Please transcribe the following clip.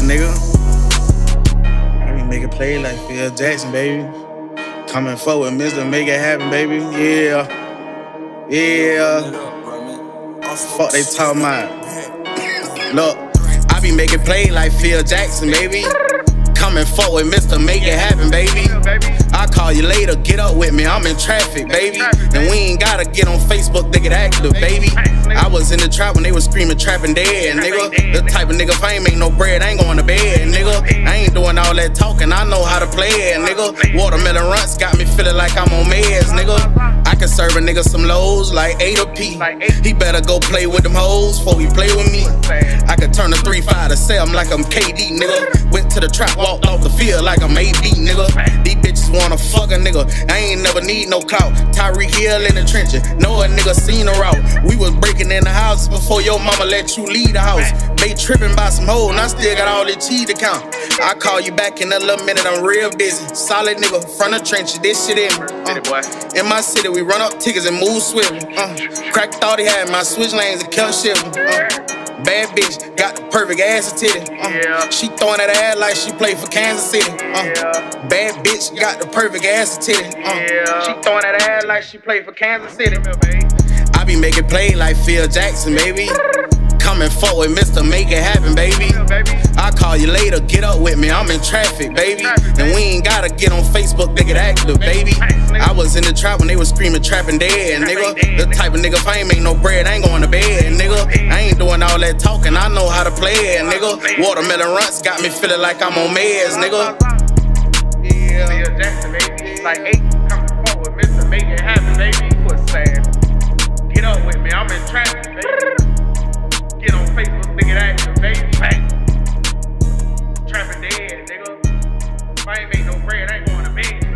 nigga. I be making play like Phil Jackson, baby. Coming forward, Mr. Make It Happen, baby. Yeah. Fuck they talking about. Look, I be making play like Phil Jackson, baby. Coming forward, Mr. Make It Happen, baby. I call you later, get up with me, I'm in traffic, baby. And we ain't gotta get on Facebook to get active, baby. I was in the trap when they was screaming trapping dead, nigga. The type of nigga, if I ain't make no bread, I ain't going to bed, nigga. I ain't doing all that talking, I know how to play it, nigga. Watermelon runs got me feeling like I'm on meds, nigga. I can serve a nigga some lows like A to P. He better go play with them hoes before he play with me. I could turn a 3-5 to say I'm like I'm KD, nigga. Went to the trap, walked off the field like I'm AB, nigga. These bitches wanna fuck a nigga, I ain't never need no clout. Tyreek Hill in the trenches, know a nigga seen a route. We was breaking in the houses before your mama let you leave the house. They tripping by some hoes, and I still got all this cheese to count. I call you back in a little minute, I'm real busy. Solid nigga, front of trenches, this shit in me. In my city, we run up tickets and move swiftly. Crack thought he had my switch lanes and kept shifting. Bad bitch, got the perfect ass and titty. She throwing that ass like she played for Kansas City. Bad bitch, got the perfect ass and titty. She throwing that ass like she played for Kansas City. I be making play like Phil Jackson, baby. Coming forward, Mr. Make It Happen, baby. I call you later, get up with me, I'm in traffic, baby. And we ain't gotta get on Facebook to get active, baby. I was in the trap when they was screaming trapping dead, nigga. The type of nigga, if I ain't make no bread, I ain't going to bed, nigga. I ain't doing all that talking, I know how to play it, nigga. Watermelon runs got me feeling like I'm on meds, nigga. Phil Jackson, baby. Like 8 coming forward, Mr. Make It Happen, baby. What's sad? Get up with me, I'm in traffic, baby. Get on Facebook, nigga, active, baby. Bang. Trapping dead, nigga. If I ain't make no bread, I ain't going to bed.